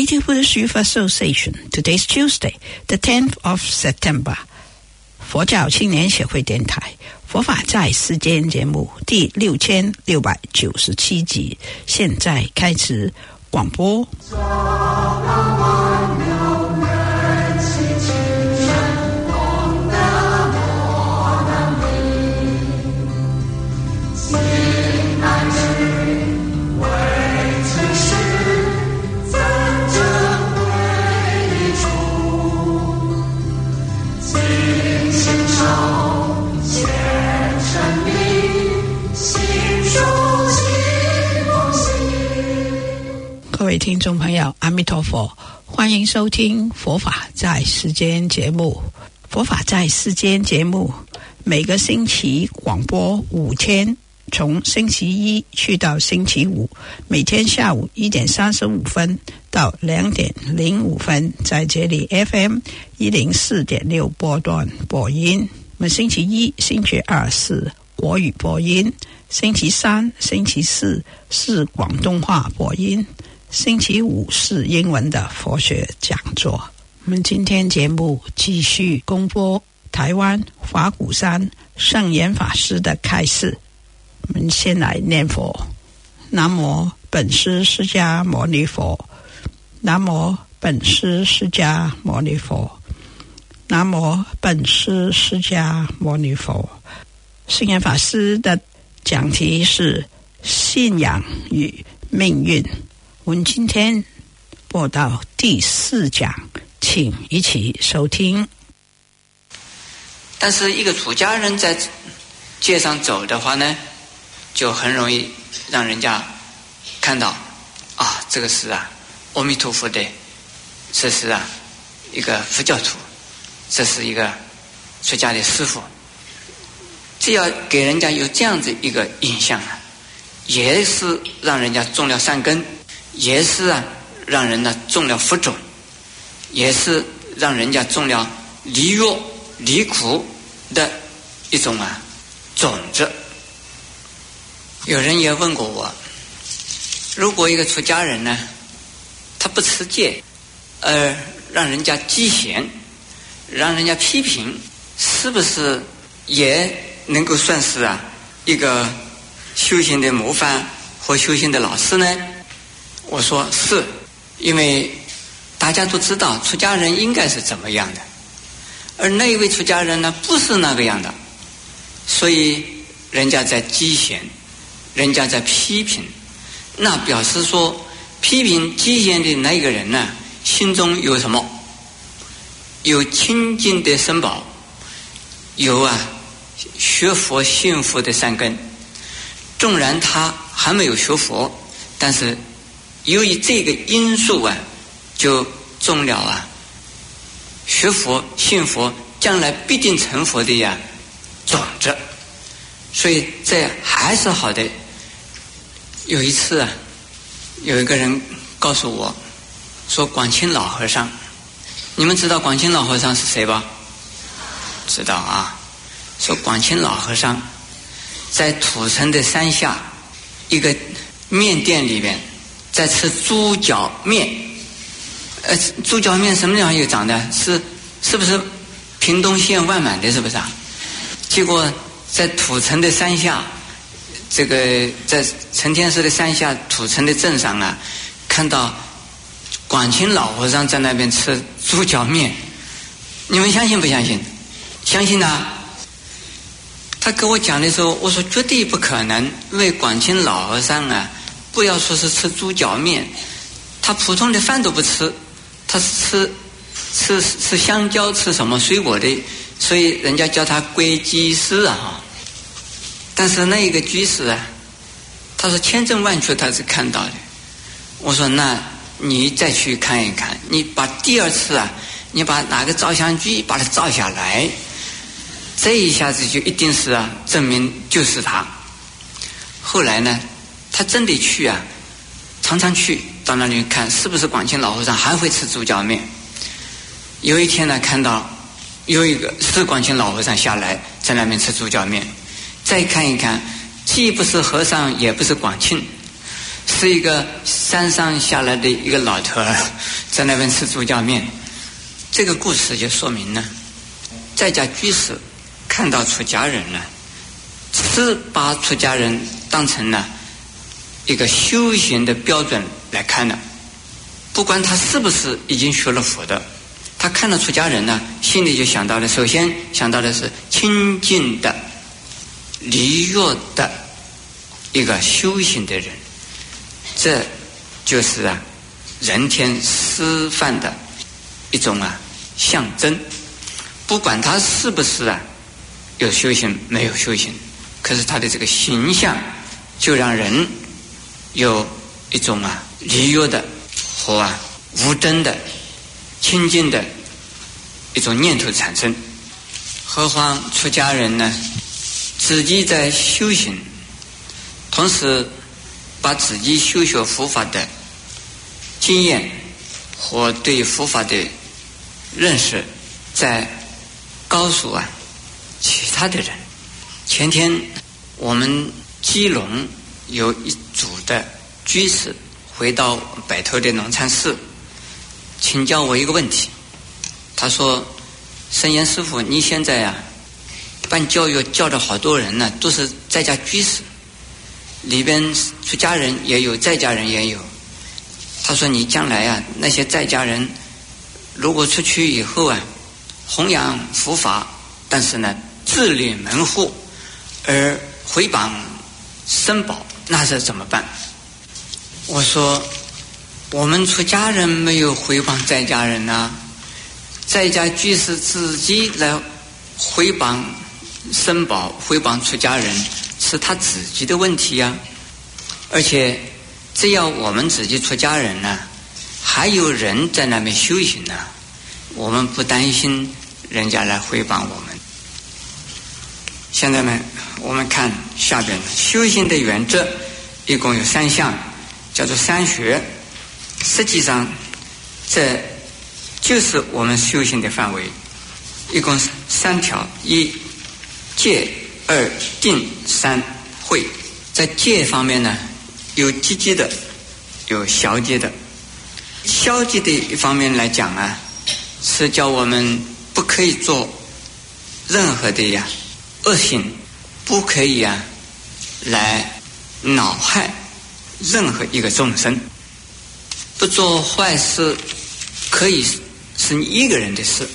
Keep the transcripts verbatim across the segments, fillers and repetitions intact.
Native Buddhist Youth Association. Today's Tuesday, the tenth of September. 佛教青年协会电台佛法在世间节目第六千六百九十七集，现在开始广播。各位听众朋友，阿弥陀佛，欢迎收听佛法在世间节目。佛法在世间节目每个星期广播五天，从星期一去到星期五，每天下午一点三十五分到两点零五分，在这里 F M 一零四点六波段播音。我们星期一、星期二是国语播音，星期三、星期四是广东话播音，星期五是英文的佛学讲座。我们今天节目继续公播台湾法鼓山圣严法师的开示。我们先来念佛：南无本师释迦牟尼佛，南无本师释迦牟尼佛，南无本师释迦牟尼佛。圣严法师的讲题是信仰与命运。我们今天播到第四讲，请一起收听。 但是一个出家人在街上走的话呢，就很容易让人家看到啊，这个是啊阿弥陀佛的，这是啊一个佛教徒，这是一个出家的师父。只要给人家有这样子一个印象啊，也是让人家种了善根，也是啊让人呢种了福种，也是让人家种了离欲离苦的一种啊种子。有人也问过我，如果一个出家人呢，他不持戒，而让人家讥嫌，让人家批评，是不是也能够算是啊一个修行的模范或修行的老师呢？我说是，因为大家都知道出家人应该是怎么样的，而那一位出家人呢不是那个样的，所以人家在讥嫌，人家在批评，那表示说批评讥嫌的那个人呢，心中有什么？有清净的身宝，有啊学佛信佛的善根。纵然他还没有学佛，但是由于这个因素啊，就种了啊学佛信佛将来必定成佛的呀种子，所以这还是好的。有一次啊，有一个人告诉我说，广清老和尚，你们知道广清老和尚是谁吧？知道啊。说广清老和尚在土城的山下一个面店里面在吃猪脚面。呃，猪脚面什么地方有长的？是是不是屏东县万满的？是不是啊？结果在土城的山下，这个在承天寺的山下土城的镇上啊，看到广清老和尚在那边吃猪脚面。你们相信不相信？相信啊。他跟我讲的时候，我说绝对不可能，因为广清老和尚啊，不要说是吃猪脚面，他普通的饭都不吃，他是吃吃吃香蕉，吃什么水果的，所以人家叫他龟居士啊。但是那一个居士啊，他说千真万确他是看到的。我说那你再去看一看，你把第二次啊，你把哪个照相机把它照下来，这一下子就一定是啊证明就是他。后来呢，他真的去啊，常常去到那里看是不是广清老和尚还会吃猪脚面。有一天呢，看到有一个是广清老和尚下来在那边吃猪脚面，再看一看，既不是和尚也不是广清， 是一个山上下来的一个老头儿，在那边吃猪脚面。这个故事就说明了，在家居士看到出家人了，是把出家人当成了一个修行的标准来看的。不管他是不是已经学了佛的，他看到出家人呢，心里就想到了，首先想到的是清净的、离欲的一个修行的人，这就是啊人天师范的一种啊象征。不管他是不是啊有修行没有修行，可是他的这个形象就让人有一种啊离欲的和啊无争的清净的一种念头产生。何况出家人呢，自己在修行，同时把自己修学佛法的经验和对佛法的认识在告诉啊其他的人。前天我们基隆有一组的居士回到北投的龙禅寺，请教我一个问题。他说，圣严师父，你现在啊办教育教的好多人呢，都是在家居士，里边出家人也有，在家人也有。他说你将来啊那些在家人如果出去以后啊弘扬佛法，但是呢自立门户而毁谤僧宝，那是怎么办？我说我们出家人没有毁谤在家人啊，在家居士自己来毁谤僧宝、毁谤出家人，是他自己的问题啊。而且只要我们自己出家人呢、啊，还有人在那边修行呢、啊，我们不担心人家来毁谤我们。现在呢，我们看下边修行的原则一共有三项，叫做三学。实际上这就是我们修行的范围，一共三条：一戒，二定，三慧。在戒方面呢，有积极的，有消极的。消极的一方面来讲啊，是叫我们不可以做任何的呀恶行，不可以啊来恼害任何一个众生。不做坏事可以是你一个人的事，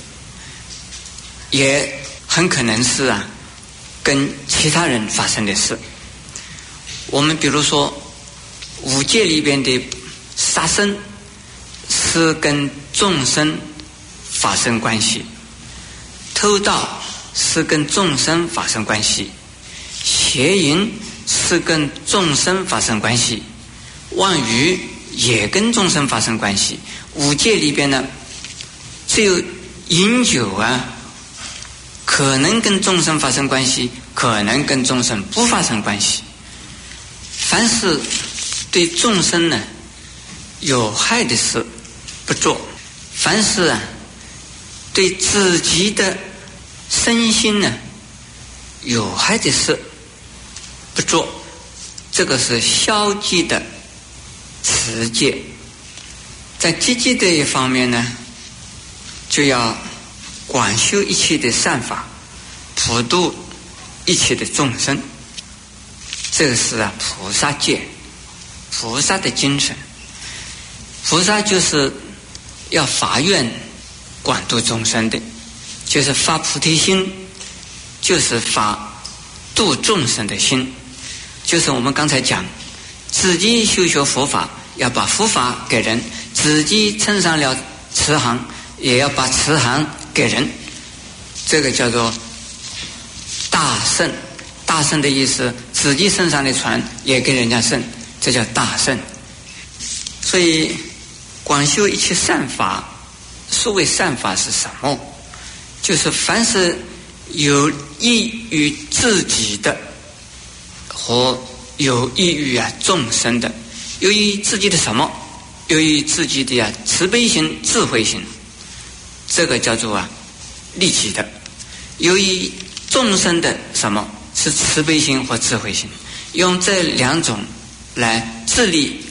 也很可能是啊跟其他人发生的事。我们比如说五戒里边的杀生是跟众生发生关系，偷盗是跟众生发生关系，邪淫是跟众生发生关系，妄语也跟众生发生关系。五戒里边呢，只有饮酒啊可能跟众生发生关系，可能跟众生不发生关系。凡是对众生呢有害的事不做，凡是啊对自己的身心呢有害的事不做，这个是消极的持戒。在积极的一方面呢，就要广修一切的善法，普度一切的众生。这个是啊菩萨戒，菩萨的精神。菩萨就是要发愿广度众生的，就是发菩提心，就是发度众生的心。就是我们刚才讲，自己修学佛法，要把佛法给人，自己称上了慈航，也要把慈航给人。这个叫做大圣。大圣的意思，自己身上的船也给人家圣，这叫大圣。所以广修一切善法，所谓善法是什么？就是凡是有益于自己的和有益于啊众生的。有益于自己的什么？有益于自己的啊慈悲心、智慧心，这个叫做啊利己的。有益于众生的什么？是慈悲心或智慧心。用这两种来自利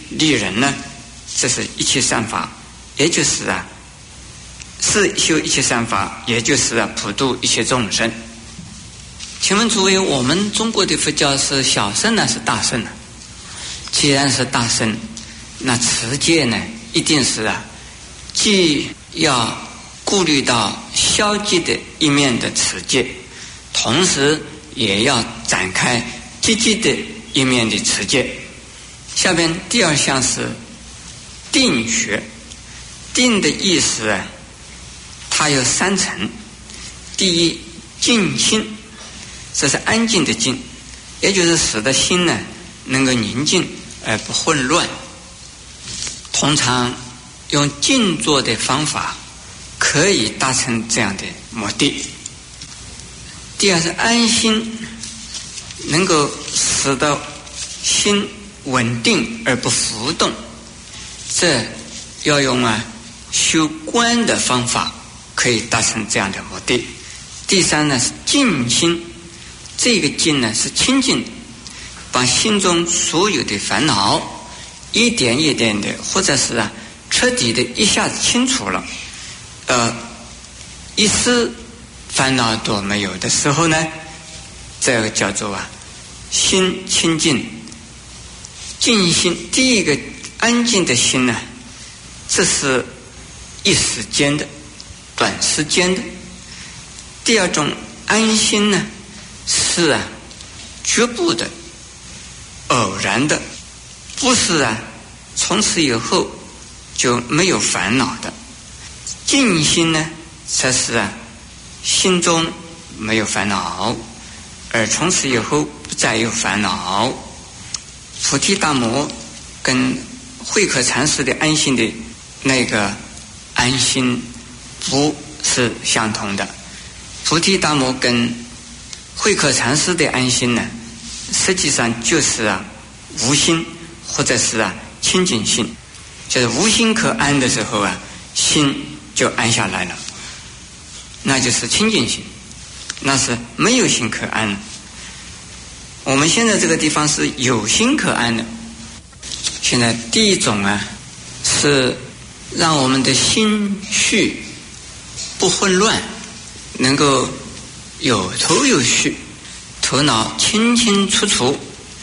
利人呢，这是一切善法，也就是啊是修一切善法，也就是啊普度一切众生。请问诸位，我们中国的佛教是小乘呢是大乘呢？既然是大乘，那持戒呢一定是啊既要顾虑到消极的一面的持戒，同时也要展开积极的一面的持戒。下边第二项是定学。定的意思啊，它有三层。第一，静心，这是安静的静，也就是使得心呢能够宁静而不混乱。通常用静坐的方法可以达成这样的目的。第二是安心，能够使得心稳定而不浮动，这要用啊修观的方法可以达成这样的目的。第三呢是静心，这个静呢是清净，把心中所有的烦恼一点一点的，或者是啊彻底的一下子清除了，呃一丝烦恼都没有的时候呢，这个叫做啊心清净。静心，第一个安静的心呢，这是一时间的短时间的。第二种安心呢是啊局部的偶然的，不是啊从此以后就没有烦恼的。静心呢才是啊心中没有烦恼，而从此以后不再有烦恼。菩提达摩跟慧可禅师的安心的那个安心不是相同的。菩提达摩跟慧可禅师的安心呢，实际上就是啊无心或者是啊清净心，就是无心可安的时候啊，心就安下来了，那就是清净心。那是没有心可安。我们现在这个地方是有心可安的。现在第一种啊是让我们的心绪不混乱，能够有头有绪，头脑清清楚楚。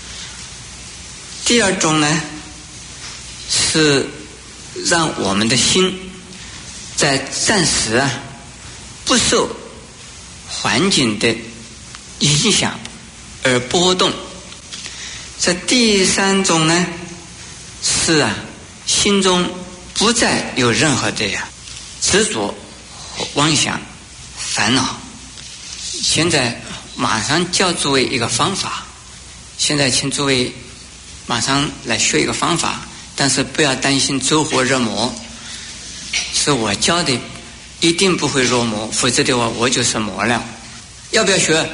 第二种呢是让我们的心在暂时啊不受环境的影响而波动。这第三种呢是啊心中不再有任何的呀执着和妄想烦恼。现在马上教诸位一个方法，现在请诸位马上来学一个方法，但是不要担心走火入魔，是我教的一定不会入魔，否则的话我就是魔了。要不要学？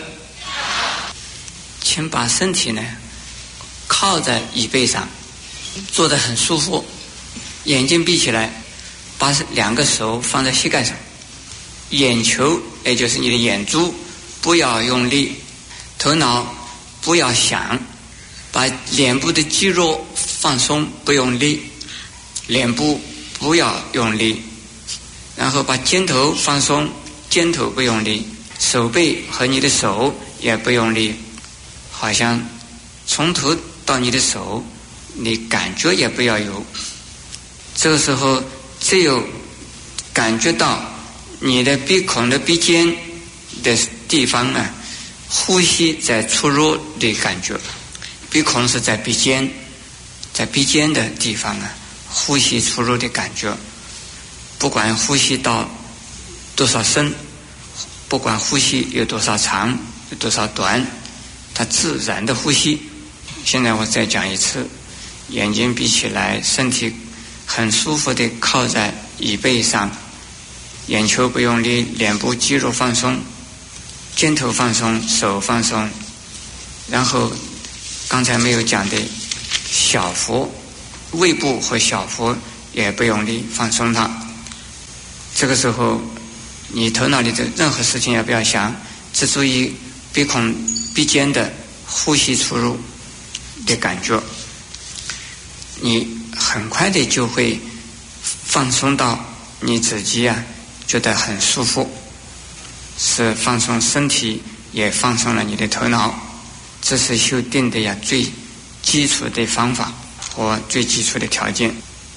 请把身体呢靠在椅背上，坐得很舒服，眼睛闭起来，把两个手放在膝盖上，眼球也就是你的眼珠不要用力，头脑不要想，把脸部的肌肉放松，不用力，脸部不要用力，然后把肩头放松，肩头不用力，手背和你的手也不用力，好像从头到你的手你感觉也不要有。这个时候只有感觉到你的鼻孔的鼻尖的地方啊，呼吸在出入的感觉。鼻孔是在鼻尖，在鼻尖的地方啊，呼吸出入的感觉。不管呼吸到多少深，不管呼吸有多少长有多少短，它自然的呼吸。现在我再讲一次，眼睛闭起来，身体很舒服的靠在椅背上，眼球不用力，脸部肌肉放松，肩头放松，手放松，然后刚才没有讲的小腹、胃部和小腹也不用力，放松它。这个时候你头脑里的任何事情也不要想，只注意鼻孔鼻尖的呼吸出入的感觉。你很快的就会放松到你自己啊觉得很舒服，是放松身体，也放松了你的头脑。这是修定的呀最基础的方法和最基础的条件。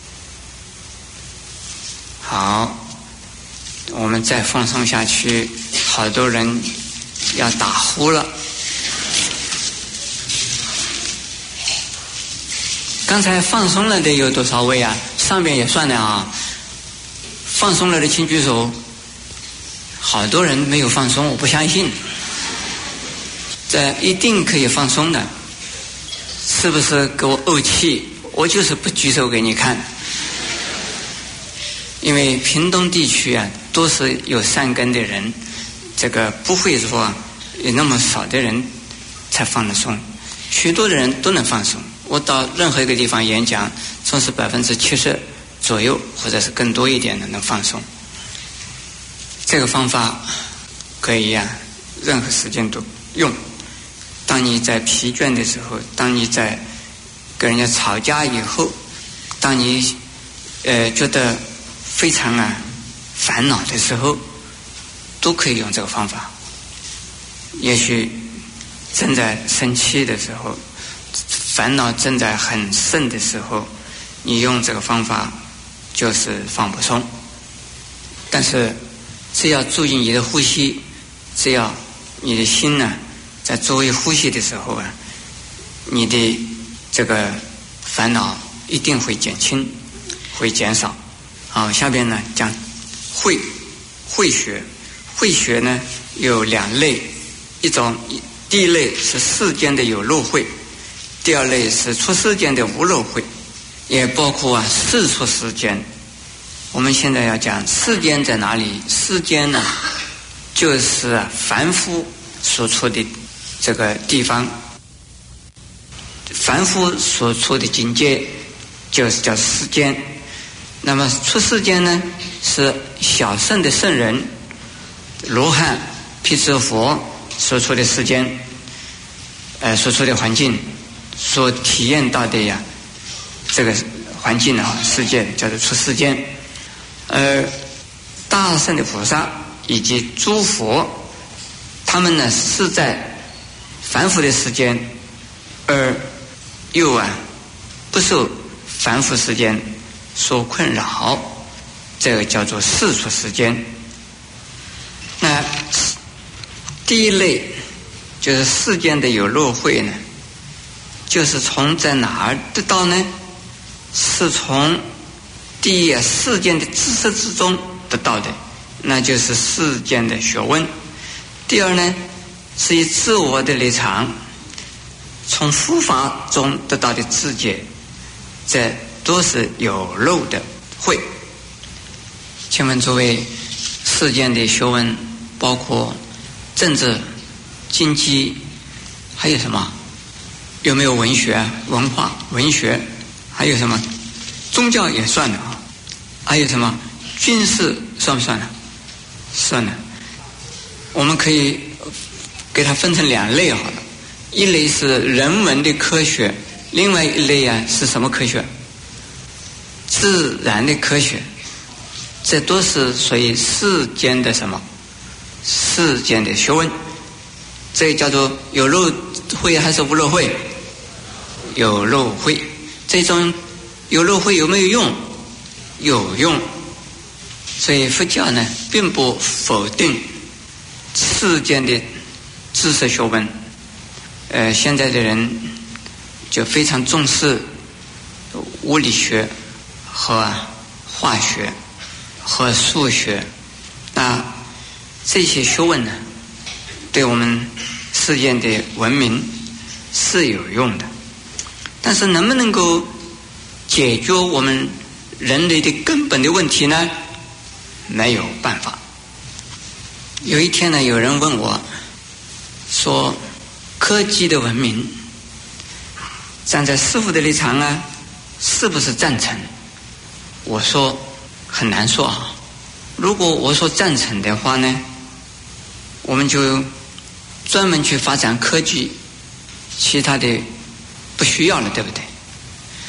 好，我们再放松下去，好多人要打呼了。刚才放松了的有多少位啊？上面也算的啊。放松了的请举手。好多人没有放松，我不相信。这一定可以放松的，是不是给我怄气？我就是不举手给你看。因为屏东地区啊都是有善根的人，这个不会说有那么少的人才放得松，许多的人都能放松。我到任何一个地方演讲，总是百分之七十左右或者是更多一点的能放松。这个方法可以呀、啊，任何时间都用。当你在疲倦的时候，当你在跟人家吵架以后，当你呃觉得非常啊烦恼的时候，都可以用这个方法。也许正在生气的时候，烦恼正在很盛的时候，你用这个方法就是放不松。但是只要注意你的呼吸，只要你的心呢在作为呼吸的时候啊，你的这个烦恼一定会减轻，会减少。好，下边呢讲慧慧学。慧学呢有两类，一种第一类是世间的有漏慧，第二类是出世间的无漏慧，也包括啊世出世间。我们现在要讲世间在哪里？世间呢就是啊凡夫所处的这个地方，凡夫所处的境界就是叫世间。那么出世间呢是小圣的圣人罗汉辟支佛所处的世间，呃所处的环境，所体验到的呀这个环境啊世界叫做出世间。而大圣的菩萨以及诸佛，他们呢是在凡夫的世间，而又啊不受凡夫世间所困扰，这个叫做世出世间。那第一类就是世间的有漏慧呢，就是从在哪儿得到呢？是从第一啊世间的知识之中得到的，那就是世间的学问。第二呢是以自我的立场从佛法中得到的知觉，这都是有漏的慧。请问诸位，世间的学问包括政治、经济，还有什么？有没有文学、文化、文学？还有什么？宗教也算的啊。还有什么？军事算不算呢？算的。我们可以给它分成两类好了，一类是人文的科学，另外一类啊是什么科学？自然的科学。这都是属于世间的什么？世间的学问。这叫做有漏慧还是无漏慧？有漏慧。这种有漏慧有没有用？有用。所以佛教呢并不否定世间的知识学问。呃，现在的人就非常重视物理学和化学和数学，那这些学问呢对我们世间的文明是有用的，但是能不能够解决我们人类的根本的问题呢？没有办法。有一天呢，有人问我说，科技的文明站在师父的立场啊，是不是赞成？我说很难说啊。如果我说赞成的话呢，我们就专门去发展科技，其他的不需要了，对不对？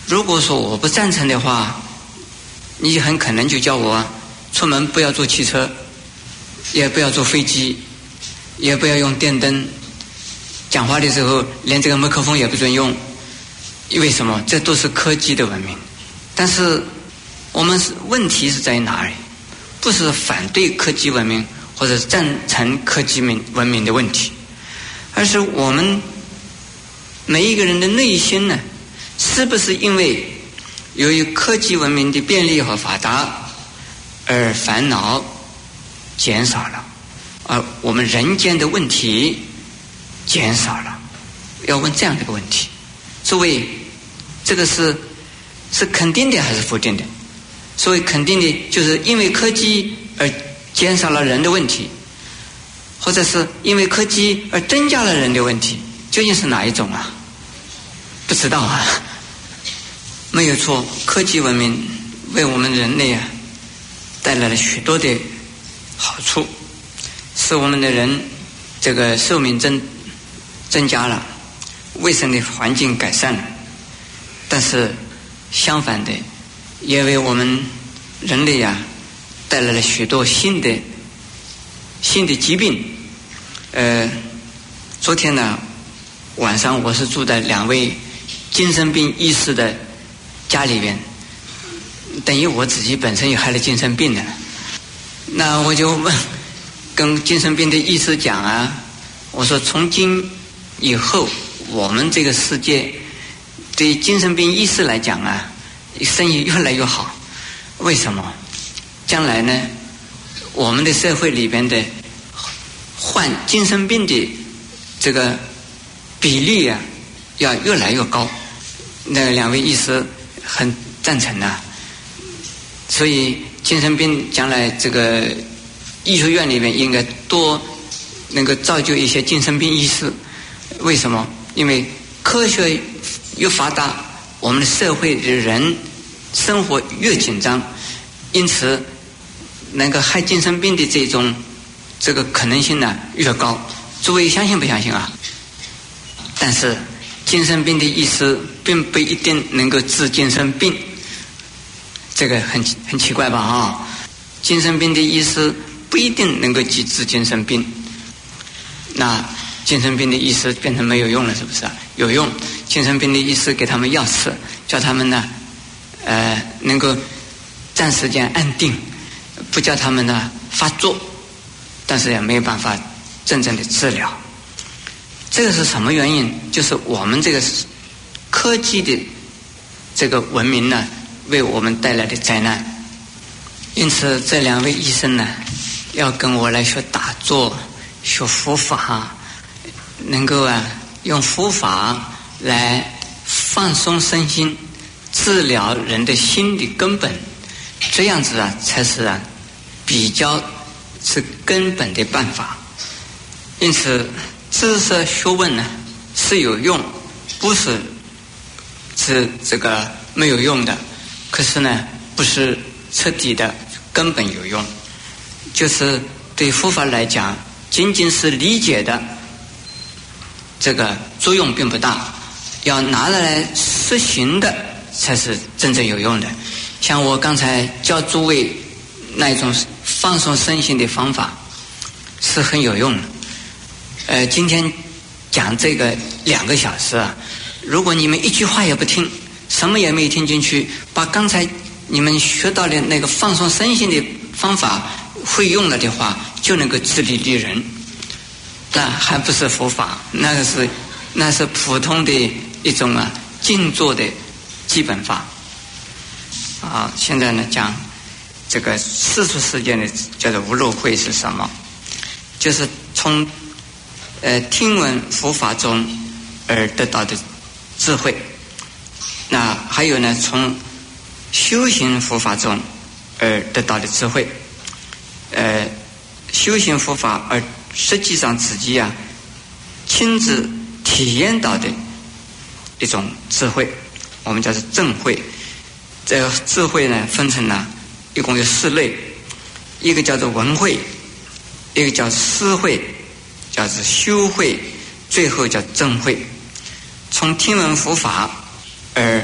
如果说我不赞成的话，你很可能就叫我出门不要坐汽车，也不要坐飞机，也不要用电灯，讲话的时候连这个麦克风也不准用。为什么？这都是科技的文明。但是我们是问题是在哪里？不是反对科技文明或者赞成科技文明的问题，而是我们每一个人的内心呢，是不是因为由于科技文明的便利和发达而烦恼减少了，而我们人间的问题减少了？要问这样的一个问题。诸位，这个是是肯定的还是否定的？所谓肯定的，就是因为科技而减少了人的问题，或者是因为科技而增加了人的问题，究竟是哪一种啊？不知道啊。没有错，科技文明为我们人类啊带来了许多的好处，使我们的人这个寿命增增加了，卫生的环境改善了。但是相反的，也为我们人类啊带来了许多新的新的疾病。呃，昨天呢晚上我是住在两位精神病医师的家里边，等于我自己本身也害了精神病的。那我就问跟精神病的医师讲啊，我说从今以后我们这个世界对精神病医师来讲啊，生意越来越好。为什么？将来呢，我们的社会里边的患精神病的这个比例啊，要越来越高。那两位医师很赞成啊，所以精神病将来这个医学院里面应该多能够造就一些精神病医师。为什么？因为科学越发达，我们的社会的人生活越紧张，因此能够害精神病的这种这个可能性呢越高。诸位相信不相信啊？但是精神病的医师并不一定能够治精神病，这个很很奇怪吧啊？精神病的医师不一定能够治治精神病，那精神病的医师变成没有用了，是不是啊？有用，精神病的医师给他们药吃，叫他们呢呃能够暂时间安定，不叫他们呢发作，但是也没有办法真正的治疗。这个是什么原因？就是我们这个科技的这个文明呢为我们带来的灾难。因此这两位医生呢要跟我来学打坐，学佛法，能够啊用佛法来放松身心，治疗人的心的根本，这样子啊才是啊比较是根本的办法。因此知识学问呢是有用，不是是这个没有用的，可是呢不是彻底的根本有用。就是对佛法来讲，仅仅是理解的这个作用并不大，要拿来实行的才是真正有用的。像我刚才教诸位那一种放松身心的方法是很有用的。呃，今天讲这个两个小时啊，如果你们一句话也不听，什么也没听进去，把刚才你们学到的那个放松身心的方法会用了的话，就能够自利利人，那还不是佛法，那个是那是普通的一种啊静坐的基本法。啊，现在呢讲这个世俗世界的叫做无漏慧是什么？就是从呃听闻佛法中而得到的智慧。那还有呢，从修行佛法中而得到的智慧。呃，修行佛法而实际上自己啊亲自体验到的一种智慧，我们叫做正慧。这个智慧呢分成了一共有四类，一个叫做闻慧，一个叫思慧，叫做修慧，最后叫正慧。从听闻佛法而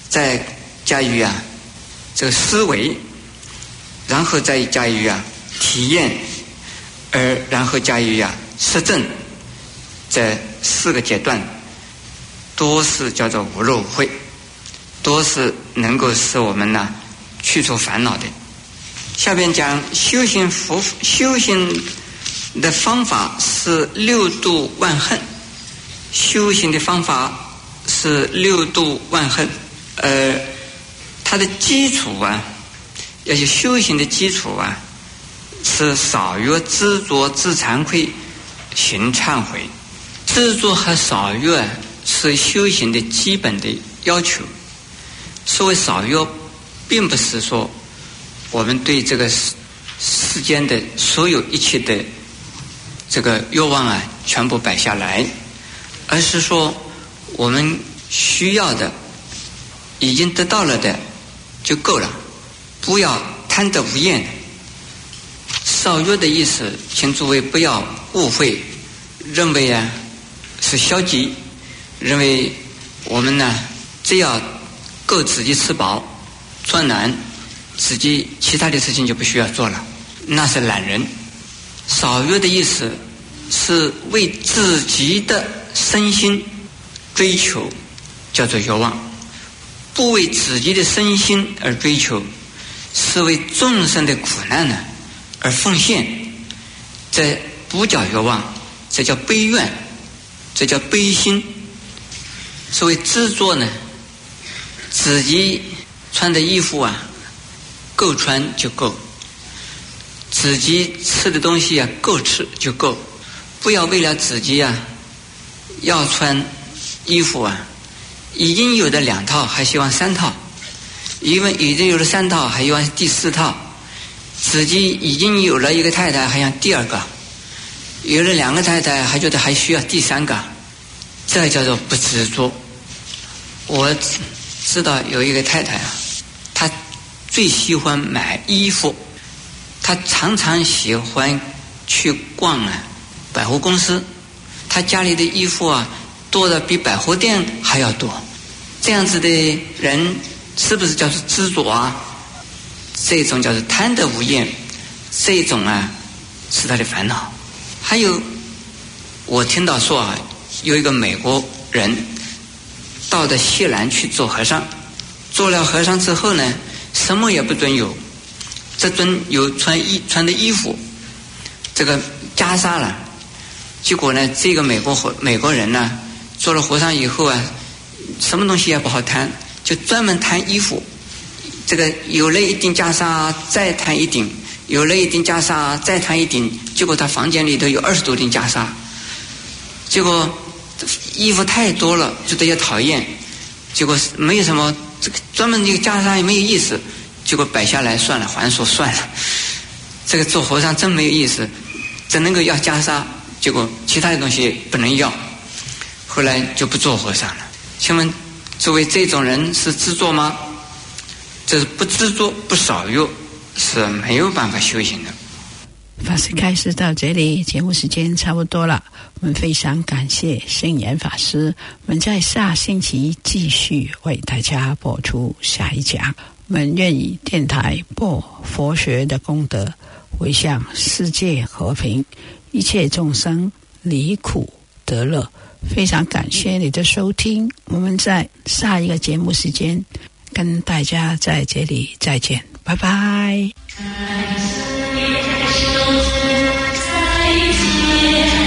再加以啊这个思维，然后再加以啊体验，而然后加以啊实证，这四个阶段都是叫做无漏无慧，都是能够使我们呢去除烦恼的。下边讲修行佛修行的方法是六度万恨，修行的方法是六度万恨，呃，它的基础啊，要是修行的基础啊，是少欲知足知惭愧行忏悔。知足和少欲是修行的基本的要求。所谓少欲，并不是说我们对这个世世间的所有一切的这个欲望啊全部摆下来，而是说我们需要的已经得到了的就够了，不要贪得无厌。少欲的意思，请诸位不要误会，认为啊是消极，认为我们呢只要够自己吃饱穿暖，自己其他的事情就不需要做了，那是懒人。少欲的意思是为自己的身心追求，叫做欲望；不为自己的身心而追求，是为众生的苦难呢而奉献，这不叫欲望，这叫悲愿，这叫悲心。所谓知足呢，自己穿的衣服啊够穿就够，自己吃的东西啊够吃就够，不要为了自己啊要穿衣服啊，已经有的两套还希望三套，因为已经有了三套还希望第四套，自己已经有了一个太太还想第二个，有了两个太太还觉得还需要第三个，这叫做不知足。我知道有一个太太啊，她最喜欢买衣服，她常常喜欢去逛啊百货公司，她家里的衣服啊多的比百货店还要多。这样子的人是不是叫做知足啊？这种叫做贪得无厌，这种啊是他的烦恼。还有我听到说啊，有一个美国人到了西兰去做和尚，做了和尚之后呢，什么也不准有，这准有穿衣穿的衣服，这个袈裟了。结果呢，这个美国和美国人呢，做了和尚以后啊，什么东西也不好贪，就专门贪衣服。这个有了一顶袈裟，再贪一顶；有了一顶袈裟，再贪一顶。结果他房间里头有二十多顶袈裟，结果衣服太多了，觉得也讨厌。结果没有什么，这个专门这个袈裟也没有意思。结果摆下来算了，还说算了，这个做和尚真没有意思，只能够要袈裟，结果其他的东西不能要。后来就不做和尚了。请问作为这种人是知足吗？这是不知足不少欲，是没有办法修行的。 法师开始到这里，节目时间差不多了，我们非常感谢圣严法师，我们在下星期继续为大家播出下一讲。我们愿以电台播佛学的功德，回向世界和平，一切众生离苦得乐。非常感谢你的收听，我们在下一个节目时间跟大家在这里再见，拜拜。 再见。